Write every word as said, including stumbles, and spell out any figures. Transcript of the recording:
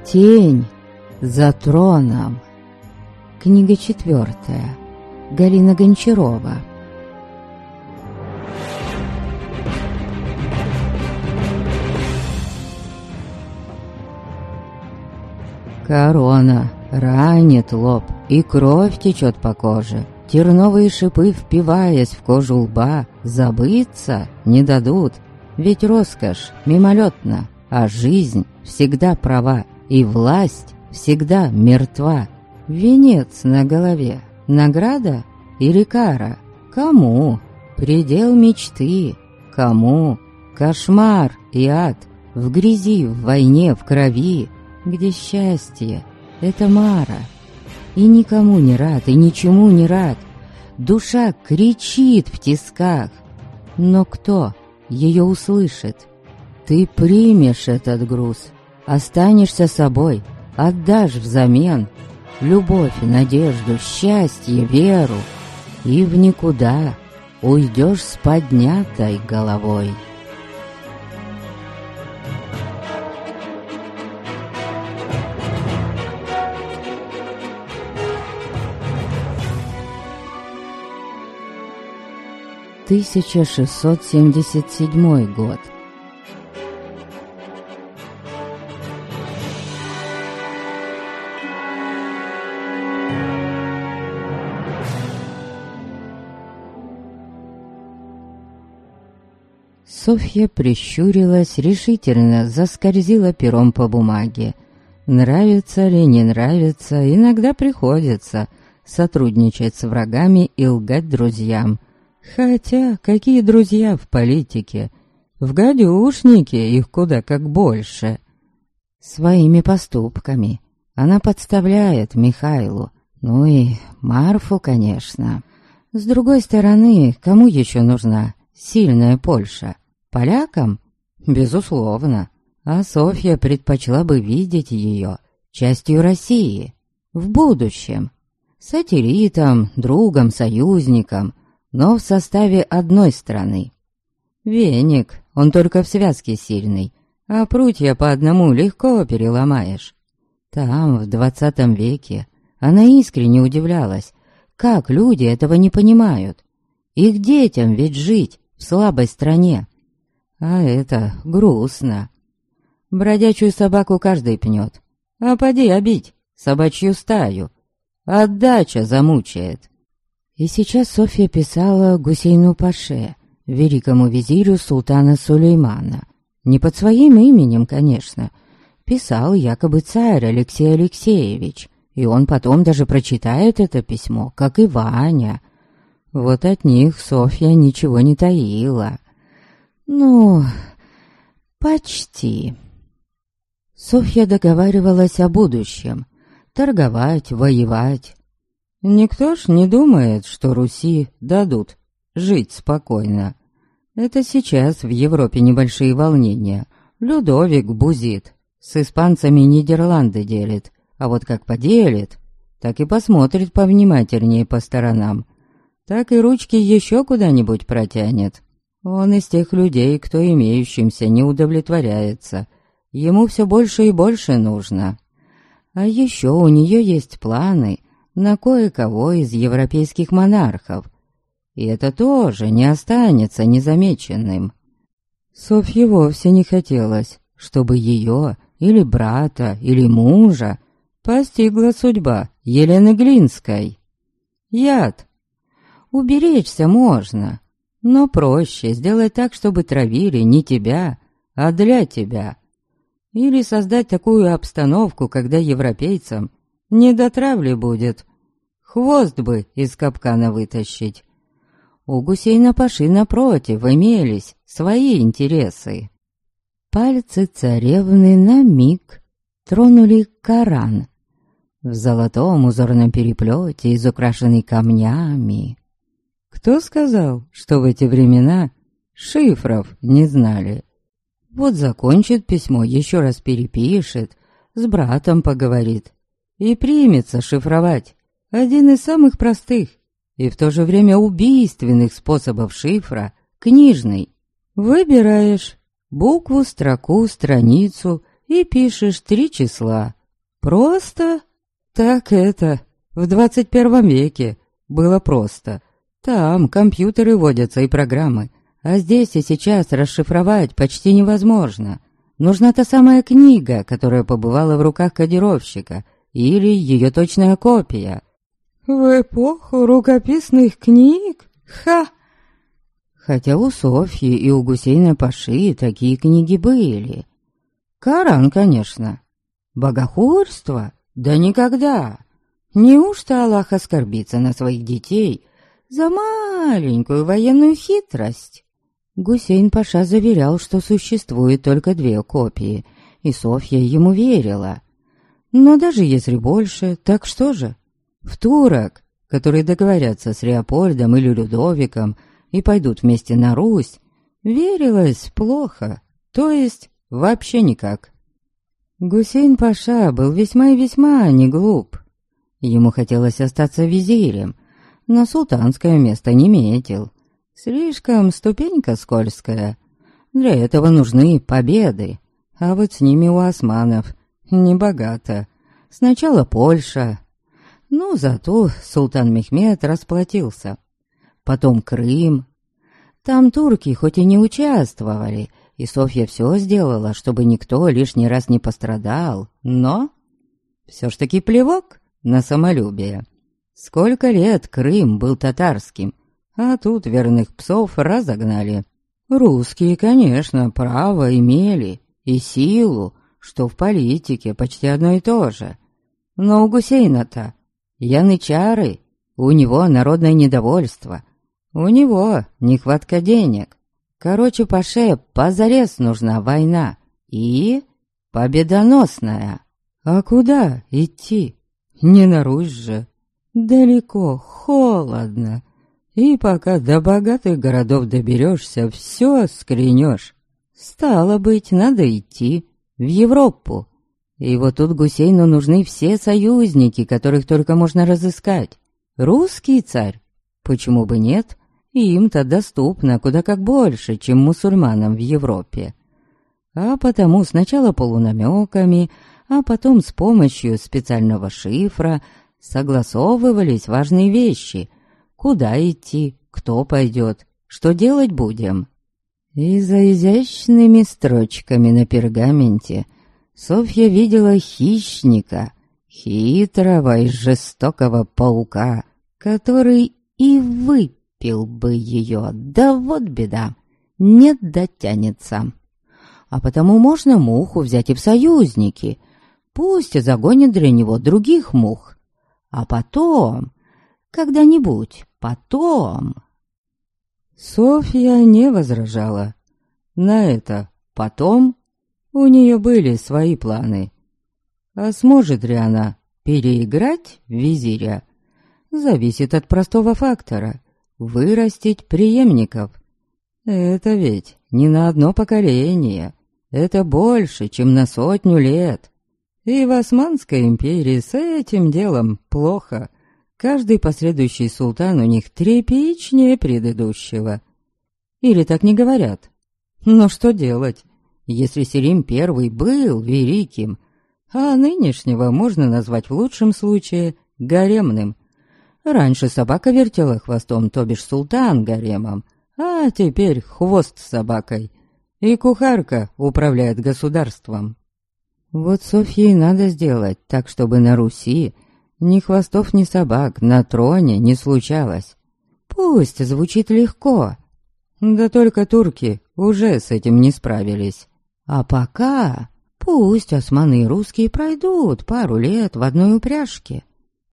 Тень за троном. Книга четвертая. Галина Гончарова. Корона ранит лоб, и кровь течет по коже. Терновые шипы, впиваясь в кожу лба, забыться не дадут. Ведь роскошь мимолетна, а жизнь всегда права, и власть всегда мертва. Венец на голове, награда или кара? Кому? Предел мечты? Кому? Кошмар и ад, в грязи, в войне, в крови, где счастье — это мара. И никому не рад, и ничему не рад. Душа кричит в тисках. Но кто ее услышит? Ты примешь этот груз, останешься собой, отдашь взамен любовь, надежду, счастье, веру, и в никуда уйдешь с поднятой головой. тысяча шестьсот семьдесят седьмой год. Софья прищурилась, решительно заскользила пером по бумаге. Нравится ли, не нравится, иногда приходится сотрудничать с врагами и лгать друзьям. Хотя, какие друзья в политике? В гадюшнике их куда как больше. Своими поступками она подставляет Михайлу, ну и Марфу, конечно. С другой стороны, кому еще нужна сильная Польша? Полякам? Безусловно. А Софья предпочла бы видеть ее частью России в будущем. Сателлитом, другом, союзником, но в составе одной страны. Веник, он только в связке сильный, а прутья по одному легко переломаешь. Там, в двадцатом веке, она искренне удивлялась, как люди этого не понимают. Их детям ведь жить в слабой стране. А это грустно. Бродячую собаку каждый пнет, а поди обить собачью стаю. Отдача замучает. И сейчас Софья писала Гусейну Паше, великому визирю султана Сулеймана. Не под своим именем, конечно. Писал якобы царь Алексей Алексеевич, и он потом даже прочитает это письмо, как и Ваня. Вот от них Софья ничего не таила. Ну, почти. Софья договаривалась о будущем. Торговать, воевать. Никто ж не думает, что Руси дадут жить спокойно. Это сейчас в Европе небольшие волнения. Людовик бузит, с испанцами Нидерланды делит, а вот как поделит, так и посмотрит повнимательнее по сторонам, так и ручки еще куда-нибудь протянет. Он из тех людей, кто имеющимся не удовлетворяется. Ему все больше и больше нужно. А еще у нее есть планы на кое-кого из европейских монархов. И это тоже не останется незамеченным. Софье вовсе не хотелось, чтобы ее или брата, или мужа постигла судьба Елены Глинской. Яд. Уберечься можно, но проще сделать так, чтобы травили не тебя, а для тебя. Или создать такую обстановку, когда европейцам не до травли будет. Хвост бы из капкана вытащить. У Гусейна Паши напротив имелись свои интересы. Пальцы царевны на миг тронули Коран в золотом узорном переплете, изукрашенный камнями. Кто сказал, что в эти времена шифров не знали? Вот закончит письмо, еще раз перепишет, с братом поговорит и примется шифровать один из самых простых и в то же время убийственных способов шифра — книжный. Выбираешь букву, строку, страницу и пишешь три числа Просто? Так это, в двадцать первом веке было просто. Там компьютеры водятся и программы, а здесь и сейчас расшифровать почти невозможно. Нужна та самая книга, которая побывала в руках кодировщика, или ее точная копия. В эпоху рукописных книг? Ха! Хотя у Софьи и у Гусейна Паши такие книги были. Коран, конечно. Богохульство? Да никогда. Неужто Аллах оскорбится на своих детей за маленькую военную хитрость? Гусейн Паша заверял, что существует только две копии, и Софья ему верила. Но даже если больше, так что же? В турок, которые договорятся с Леопольдом или Людовиком и пойдут вместе на Русь, верилось плохо, то есть вообще никак. Гусейн Паша был весьма и весьма не глуп. Ему хотелось остаться визирем, но султанское место не метил. Слишком ступенька скользкая. Для этого нужны победы, а вот с ними у османов небогато. Сначала Польша, но зато султан Мехмед расплатился. Потом Крым. Там турки хоть и не участвовали, и Софья все сделала, чтобы никто лишний раз не пострадал, но все ж таки плевок на самолюбие. Сколько лет Крым был татарским, а тут верных псов разогнали. Русские, конечно, право имели и силу, что в политике почти одно и то же. Но у Гусейна-то янычары, у него народное недовольство, у него нехватка денег. Короче, Паше позарез нужна война и победоносная. А куда идти? Не на Русь же. Далеко, холодно. И пока до богатых городов доберешься, все скренешь. Стало быть, надо идти в Европу. И вот тут Гусейну нужны все союзники, которых только можно разыскать. Русский царь? Почему бы нет? Им-то доступно куда как больше, чем мусульманам в Европе. А потому сначала полунамеками, а потом с помощью специального шифра согласовывались важные вещи. Куда идти, кто пойдет, что делать будем. И за изящными строчками на пергаменте Софья видела хищника, хитрого и жестокого паука, который и выпил бы ее, да вот беда, не дотянется. А потому можно муху взять и в союзники, пусть загонит для него других мух, а потом, когда-нибудь потом... Софья не возражала. На это потом у нее были свои планы. А сможет ли она переиграть визиря, зависит от простого фактора — вырастить преемников. Это ведь не на одно поколение, это больше, чем на сотню лет. И в Османской империи с этим делом плохо. Каждый последующий султан у них тряпичнее предыдущего. Или так не говорят. Но что делать, если Селим Первый был великим, а нынешнего можно назвать в лучшем случае гаремным? Раньше собака вертела хвостом, то бишь султан гаремом, а теперь хвост с собакой, и кухарка управляет государством. Вот Софье надо сделать так, чтобы на Руси ни хвостов, ни собак на троне не случалось. Пусть звучит легко. Да только турки уже с этим не справились. А пока пусть османы и русские пройдут пару лет в одной упряжке.